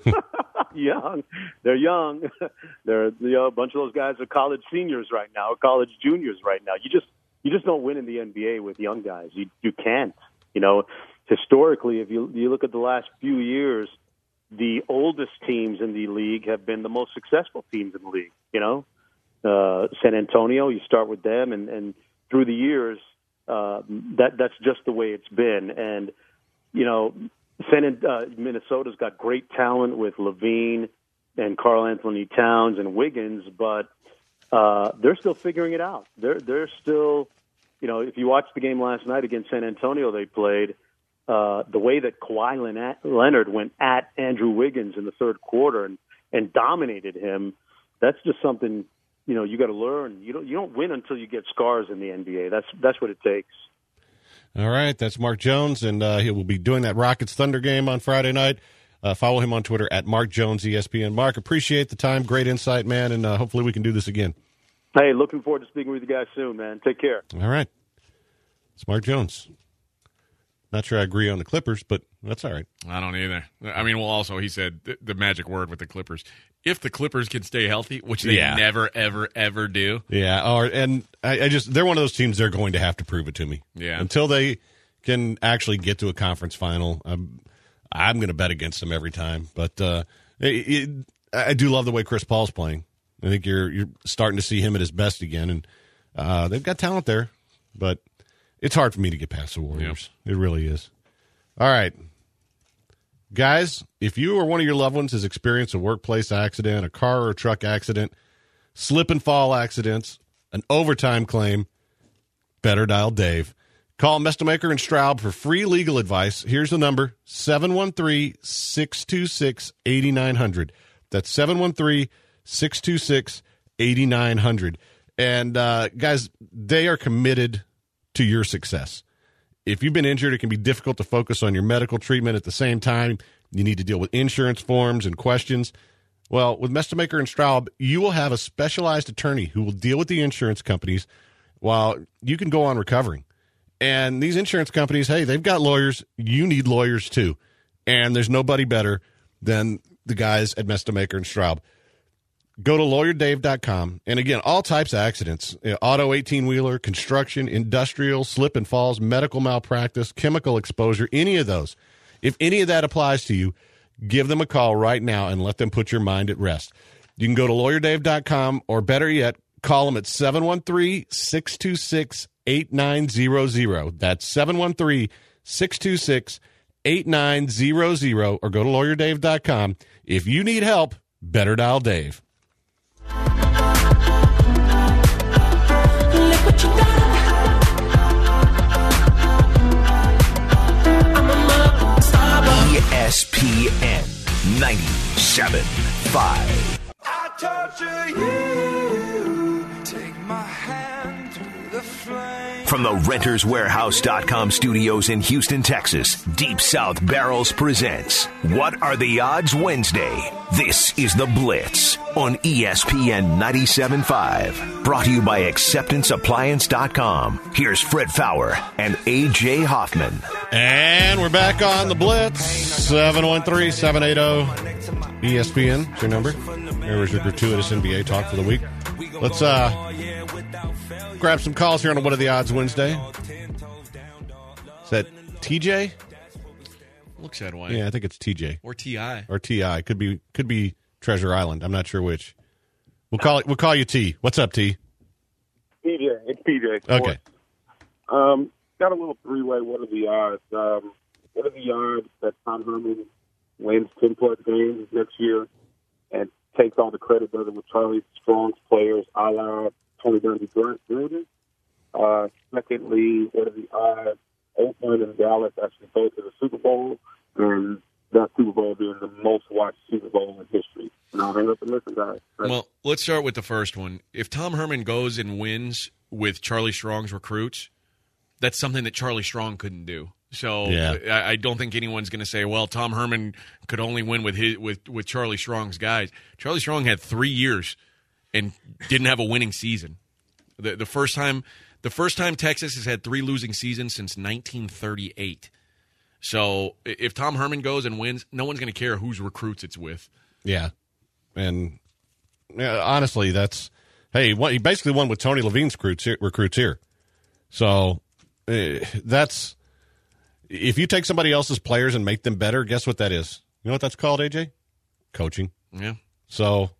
young. They're young. They're you know, a bunch of those guys are college seniors right now, or college juniors right now. You just you just don't win in the N B A with young guys. You you can't. You know, historically, if you you look at the last few years, the oldest teams in the league have been the most successful teams in the league. You know, uh, San Antonio, you start with them, and, and through the years, uh, that that's just the way it's been. And, you know, San, uh, Minnesota's got great talent with Levine and Karl Anthony Towns and Wiggins, but uh, they're still figuring it out. They're, they're still, you know, if you watched the game last night against San Antonio they played, Uh, the way that Kawhi Leonard went at Andrew Wiggins in the third quarter and, and dominated him, that's just something, you know, you got to learn. You don't you don't win until you get scars in the N B A. That's that's what it takes. All right, that's Mark Jones, and uh, he will be doing that Rockets Thunder game on Friday night. Uh, follow him on Twitter at Mark Jones E S P N. Mark, appreciate the time, great insight, man, and uh, hopefully we can do this again. Hey, looking forward to speaking with you guys soon, man. Take care. All right, it's Mark Jones. Not sure I agree on the Clippers, but that's all right. I don't either. I mean, well, also, he said the, the magic word with the Clippers. If the Clippers can stay healthy, which they yeah. never, ever, ever do. Yeah, or and I, I just they're one of those teams they're going to have to prove it to me. Yeah. Until they can actually get to a conference final, I'm, I'm going to bet against them every time. But uh, it, it, I do love the way Chris Paul's playing. I think you're you're starting to see him at his best again, and uh, they've got talent there. But it's hard for me to get past the Warriors. Yep. It really is. All right. Guys, if you or one of your loved ones has experienced a workplace accident, a car or truck accident, slip and fall accidents, an overtime claim, better dial Dave. Call Mestemacher and Straub for free legal advice. Here's the number, seven one three, six two six, eight nine zero zero. That's seven one three, six two six, eight nine zero zero. And, uh, guys, they are committed to your success. If you've been injured, it can be difficult to focus on your medical treatment at the same time. You need to deal with insurance forms and questions. Well, with Mestemacher and Straub, you will have a specialized attorney who will deal with the insurance companies while you can go on recovering. And these insurance companies, hey, they've got lawyers. You need lawyers too. And there's nobody better than the guys at Mestemacher and Straub. Go to lawyer dave dot com. And again, all types of accidents, you know, auto eighteen-wheeler, construction, industrial, slip and falls, medical malpractice, chemical exposure, any of those. If any of that applies to you, give them a call right now and let them put your mind at rest. You can go to lawyer dave dot com, or better yet, call them at seven one three, six two six, eight nine zero zero. That's seven one three, six two six, eight nine zero zero, or go to lawyer dave dot com. If you need help, better dial Dave. E S P N ninety-seven point five. I torture you. Take my hand through the flame. From the renters warehouse dot com studios in Houston, Texas, Deep South Barrels presents What Are the Odds Wednesday. This is The Blitz on E S P N ninety-seven point five. Brought to you by acceptance appliance dot com. Here's Fred Fowler and A J Hoffman. And we're back on The Blitz. seven one three, seven eight zero, E S P N is your number. There was your gratuitous N B A talk for the week. Let's uh, grab some calls here on What Are the Odds Wednesday. Is that T J? Looks that way. Yeah, I think it's T J. Or T I. Or T I. Could be could be Treasure Island. I'm not sure which. We'll call it. We'll call you T. What's up, T? P J. It's P J. Okay. Um, got a little three-way. What are the odds? Um, what are the odds that Tom Herman wins ten plus games next year and takes all the credit, does it with Charlie Strong's players, a la Tony Dungy Gruden? Uh, secondly, what are the odds Oakland and Dallas actually go to the Super Bowl, and that Super Bowl being the most watched Super Bowl in history? And I'll hang up and listen, guys. Thanks. Well, let's start with the first one. If Tom Herman goes and wins with Charlie Strong's recruits, that's something that Charlie Strong couldn't do. So yeah. I, I don't think anyone's going to say, well, Tom Herman could only win with his with, with Charlie Strong's guys. Charlie Strong had three years and didn't have a winning season. The, the first time the first time Texas has had three losing seasons since nineteen thirty-eight. So if Tom Herman goes and wins, no one's going to care whose recruits it's with. Yeah. And yeah, honestly, that's, hey, he basically won with Tony Levine's recruits here. Recruits here. So uh, that's, if you take somebody else's players and make them better, guess what that is? You know what that's called, A J? Coaching. Yeah. So,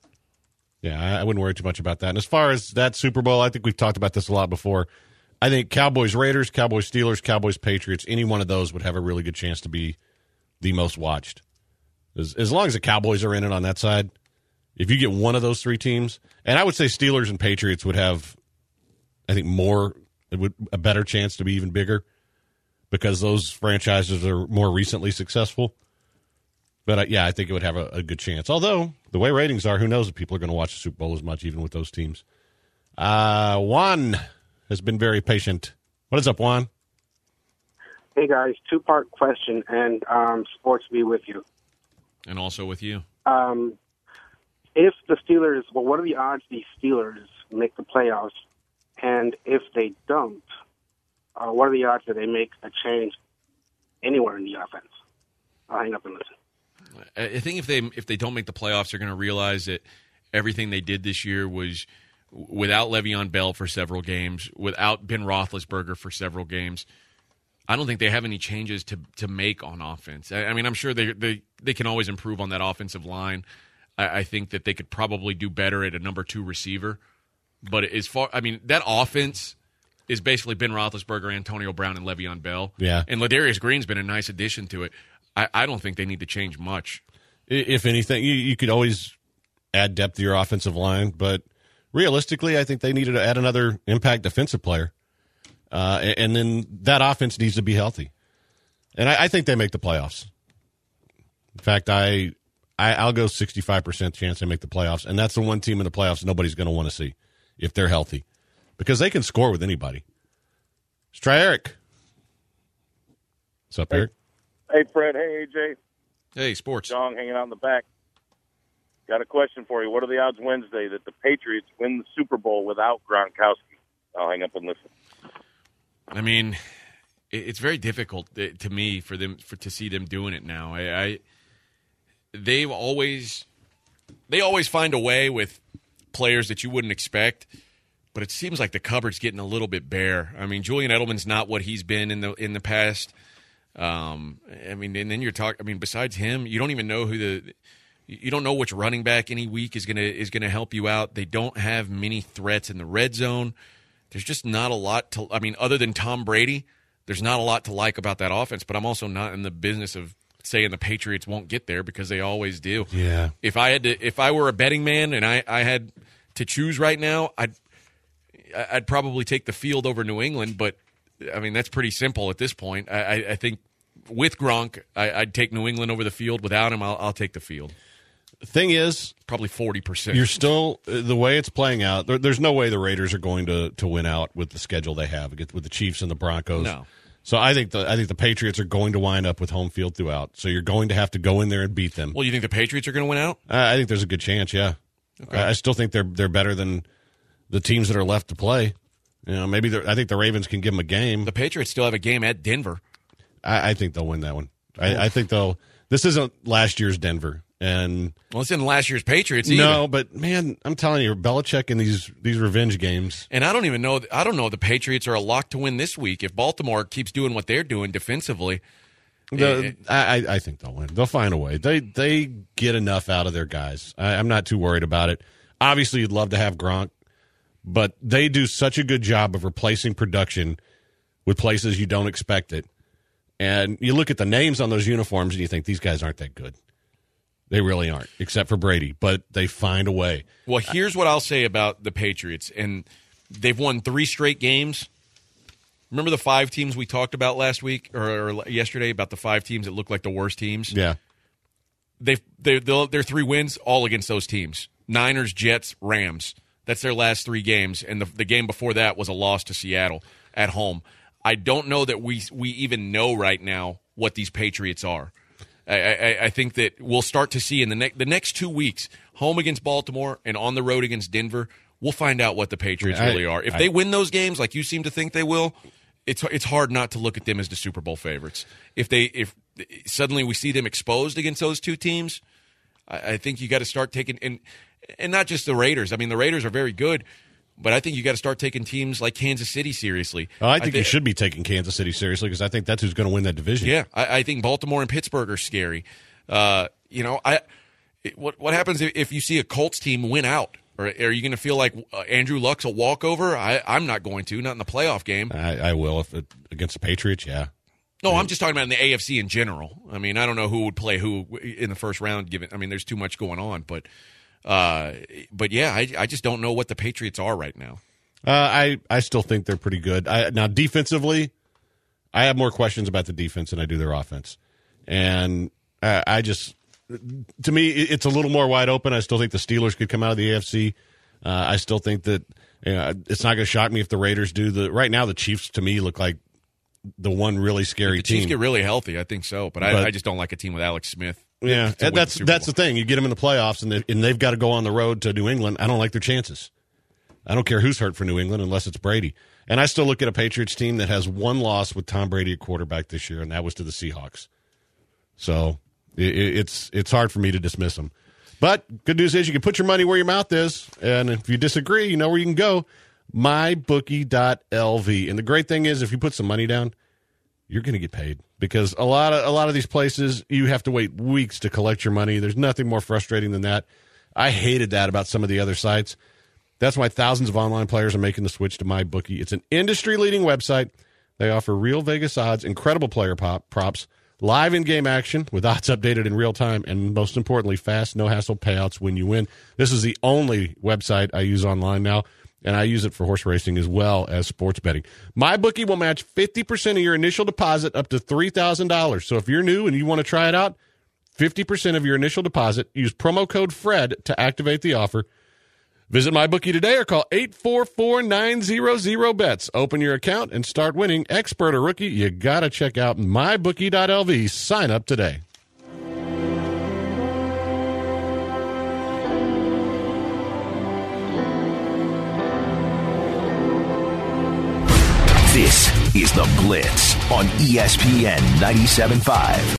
yeah, I, I wouldn't worry too much about that. And as far as that Super Bowl, I think we've talked about this a lot before. I think Cowboys Raiders, Cowboys Steelers, Cowboys Patriots, any one of those would have a really good chance to be the most watched. As, as long as the Cowboys are in it on that side, if you get one of those three teams, and I would say Steelers and Patriots would have, I think, more, it would a better chance to be even bigger because those franchises are more recently successful. But, uh, yeah, I think it would have a, a good chance. Although, the way ratings are, who knows if people are going to watch the Super Bowl as much, even with those teams. Uh, Juan has been very patient. What is up, Juan? Hey, guys, two-part question, and um, sports be with you. And also with you. Um, if the Steelers, well, what are the odds the Steelers make the playoffs? And if they don't, uh, what are the odds that they make a change anywhere in the offense? I'll hang up and listen. I think if they if they don't make the playoffs, they're going to realize that everything they did this year was without Le'Veon Bell for several games, without Ben Roethlisberger for several games. I don't think they have any changes to to make on offense. I, I mean, I'm sure they they they can always improve on that offensive line. I, I think that they could probably do better at a number two receiver. But as far, I mean, that offense is basically Ben Roethlisberger, Antonio Brown, and Le'Veon Bell. Yeah. And Ladarius Green's been a nice addition to it. I, I don't think they need to change much. If anything, you, you could always add depth to your offensive line, but realistically, I think they needed to add another impact defensive player. Uh, and, and then that offense needs to be healthy. And I, I think they make the playoffs. In fact, I, I, I'll go sixty-five percent chance they make the playoffs, and that's the one team in the playoffs nobody's going to want to see if they're healthy because they can score with anybody. Let's try Eric. What's up, Eric? Hey, Fred. Hey, A J. Hey, sports. John hanging out in the back. Got a question for you. What are the odds Wednesday that the Patriots win the Super Bowl without Gronkowski? I'll hang up and listen. I mean, it's very difficult to me for them for to see them doing it now. I, I they've always they always find a way with players that you wouldn't expect, but it seems like the cupboard's getting a little bit bare. I mean, Julian Edelman's not what he's been in the in the past. Um, I mean, and then you're talking. I mean, besides him, you don't even know who the you don't know which running back any week is gonna is gonna help you out. They don't have many threats in the red zone. There's just not a lot to. I mean, other than Tom Brady, there's not a lot to like about that offense. But I'm also not in the business of saying the Patriots won't get there because they always do. Yeah. If I had to, if I were a betting man and I, I had to choose right now, I'd I'd probably take the field over New England. But I mean, that's pretty simple at this point. I, I, I think with Gronk, I, I'd take New England over the field. Without him, I'll, I'll take the field. Thing is, probably forty percent. You're still the way it's playing out. There, there's no way the Raiders are going to, to win out with the schedule they have with the Chiefs and the Broncos. No. So I think the I think the Patriots are going to wind up with home field throughout. So you're going to have to go in there and beat them. Well, you think the Patriots are going to win out? I, I think there's a good chance. Yeah. Okay. I, I still think they're they're better than the teams that are left to play. You know, maybe I think the Ravens can give them a game. The Patriots still have a game at Denver. I, I think they'll win that one. I, I think they'll. This isn't last year's Denver. And well, it's in last year's Patriots either. No, but man, I'm telling you, Belichick in these these revenge games. And I don't even know. I don't know. The Patriots are a lock to win this week if Baltimore keeps doing what they're doing defensively. The, I, I think they'll win. They'll find a way. They they get enough out of their guys. I, I'm not too worried about it. Obviously, you'd love to have Gronk, but they do such a good job of replacing production with places you don't expect it. And you look at the names on those uniforms, and you think these guys aren't that good. They really aren't, except for Brady, but they find a way. Well, here's what I'll say about the Patriots, and they've won three straight games. Remember the five teams we talked about last week or, or yesterday about the five teams that look like the worst teams? Yeah. They've, they, their three wins, all against those teams. Niners, Jets, Rams. That's their last three games, and the, the game before that was a loss to Seattle at home. I don't know that we we even know right now what these Patriots are. I, I, I think that we'll start to see in the, ne- the next two weeks, home against Baltimore and on the road against Denver, we'll find out what the Patriots I, really are. If I, they win those games like you seem to think they will, it's it's hard not to look at them as the Super Bowl favorites. If they if suddenly we see them exposed against those two teams, I, I think you got to start taking and and not just the Raiders. I mean, the Raiders are very good. But I think you got to start taking teams like Kansas City seriously. Oh, I think I th- you should be taking Kansas City seriously because I think that's who's going to win that division. Yeah, I, I think Baltimore and Pittsburgh are scary. Uh, you know, I it, what what happens if, if you see a Colts team win out? Or are you going to feel like uh, Andrew Luck's a walkover? I, I'm not going to, not in the playoff game. I, I will if it, against the Patriots. Yeah. No, I'm just talking about in the A F C in general. I mean, I don't know who would play who in the first round. Given, I mean, there's too much going on, but uh, but yeah, I I just don't know what the Patriots are right now. Uh, I, I still think they're pretty good. I, now, defensively, I have more questions about the defense than I do their offense. And uh, I just, to me, it's a little more wide open. I still think the Steelers could come out of the A F C. Uh, I still think that you know, it's not going to shock me if the Raiders do. The Right now, the Chiefs, to me, look like the one really scary if the team. Chiefs get really healthy, I think so. But, but I, I just don't like a team with Alex Smith. Yeah, and that's the that's the thing. You get them in the playoffs, and, they, and they've got to go on the road to New England. I don't like their chances. I don't care who's hurt for New England unless it's Brady. And I still look at a Patriots team that has one loss with Tom Brady at quarterback this year, and that was to the Seahawks. So it, it's it's hard for me to dismiss them. But good news is you can put your money where your mouth is, and if you disagree, you know where you can go, my bookie dot l v. And the great thing is if you put some money down, you're going to get paid because a lot of a lot of these places, you have to wait weeks to collect your money. There's nothing more frustrating than that. I hated that about some of the other sites. That's why thousands of online players are making the switch to MyBookie. It's an industry-leading website. They offer real Vegas odds, incredible player pop, props, live in-game action with odds updated in real time, and most importantly, fast, no-hassle payouts when you win. This is the only website I use online now, and I use it for horse racing as well as sports betting. MyBookie will match fifty percent of your initial deposit up to three thousand dollars. So if you're new and you want to try it out, fifty percent of your initial deposit. Use promo code FRED to activate the offer. Visit MyBookie today or call eight four four, nine hundred, bets. Open your account and start winning. Expert or rookie, you got to check out my bookie dot l v. Sign up today. This is The Blitz on E S P N ninety-seven point five.